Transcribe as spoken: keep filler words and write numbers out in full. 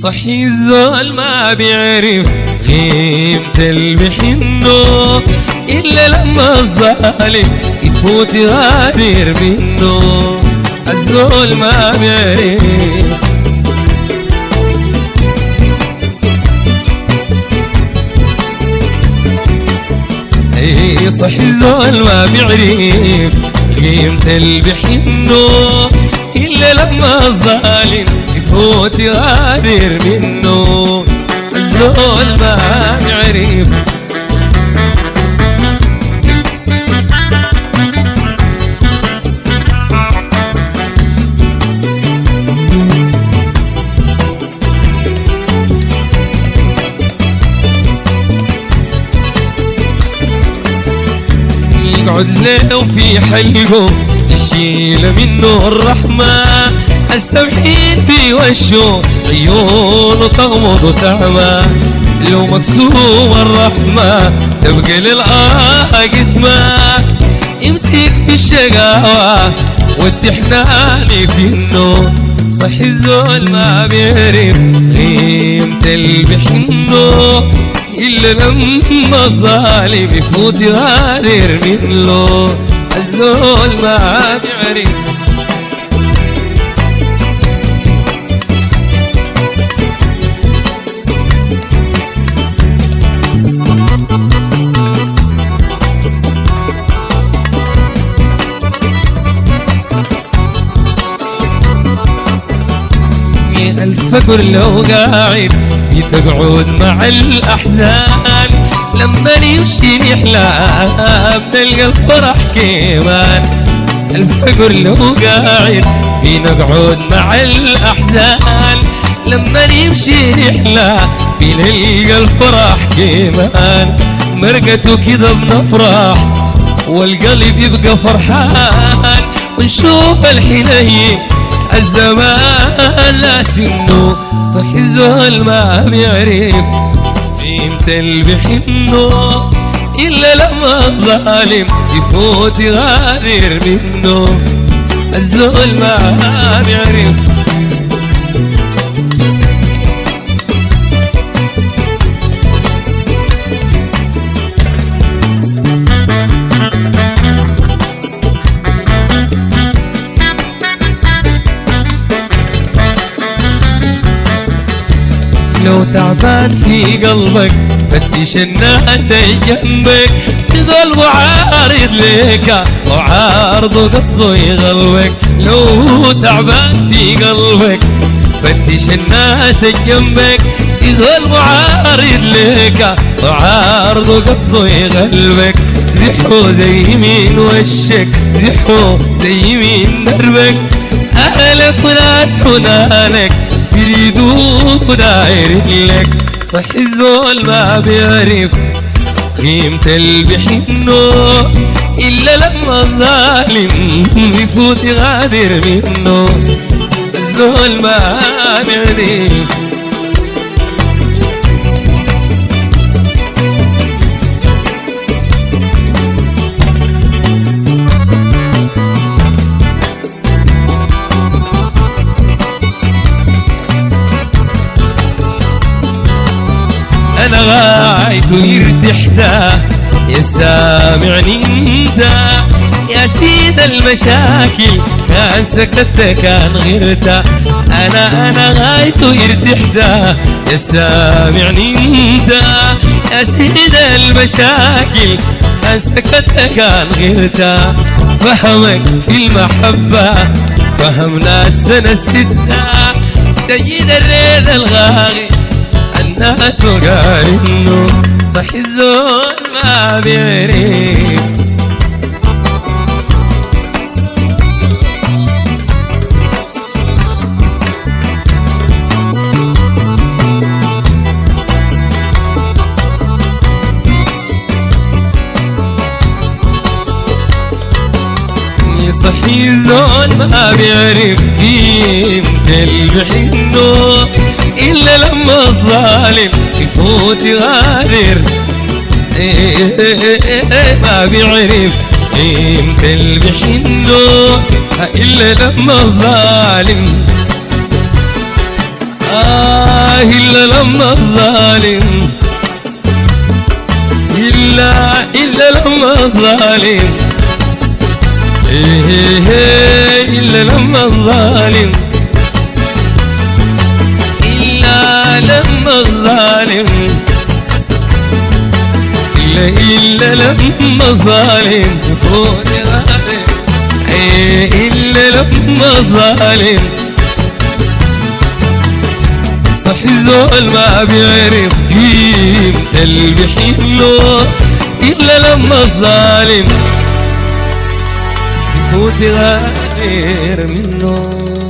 صحي الزول ما بيعرف قيمة المحنه إلا لما الظالم يفوت يغادر منه. الزول ما بيعرف اي صحي الزول ما بيعرف قيمة المحنه إلا لما الظالم يفوت يغادر منه. الزول ما بيعرف يقعد له في حلقه يشيل منه الرحمة. السمحين في وشه عيونه تغمض وتعمى. لو مكسوم الرحمة تبقى للآه قسمة. يمسك في الشقاوة والتحنان في النور. صحي الزول ما بيعرف قيمة المحنه إلا لما الظالم يفوت يغادر منه. الزول ما بيعرف الفقر لو قاعد بتقعد مع الأحزان. لما نمشي نحلم نلقى الفرح كمان. الفقر لو قاعد بنقعد مع الأحزان. لما نمشي نحلم بنلقى الفرح كمان. مرقته كده بنفرح والقلب يبقى فرحان. ونشوف الحنين الزمان لا سنه. صحي الزول ما بيعرف قيمة المحنه إلا لما الظالم يفوت يغادر منه. الزول ما بيعرف لو تعبان في قلبك فتش الناس جنبك. تظل معارض ليك وعارضه قصده يغلبك. لو تعبان في قلبك فتش الناس جنبك. تظل معارض ليك وعارضه قصده يغلبك. زحوا زي مين وشك زحوا زي مين دربك. أهلك وناس حنانك يريدوك دايرين لك. صحي الزول ما بيعرف قيمة المحنه إلا لما الظالم يفوت يغادر منه. الزول ما بيعرف أنا غايته يرتاح ده. يا سامعني انت يا سيد المشاكل كان سكتة كان غيرته. أنا أنا غايته يرتاح ده. يا سامعني انت يا سيد المشاكل كان سكتة كان غيرته. فهمك في المحبة فهمنا السنة الستة. سيد الريد الغاغي الناس وقارنه. صحي الزول ما بيعرف صحي الزول ما بيعرف قيمة المحنه إلا لما الظالم يفوت يغادر. ما بيعرف قيمة المحنه إلا لما الظالم آه إلا لما الظالم، إلا إلا لما الظالم، إيه إيه إيه إلا لما الظالم، إلا لما الظالم، إلا إلا لما الظالم يفوت غالب، إيه إلا لما الظالم. صح الزول ما بيعرف قيمة اللي بيحله إلا لما الظالم يفوت غير منه.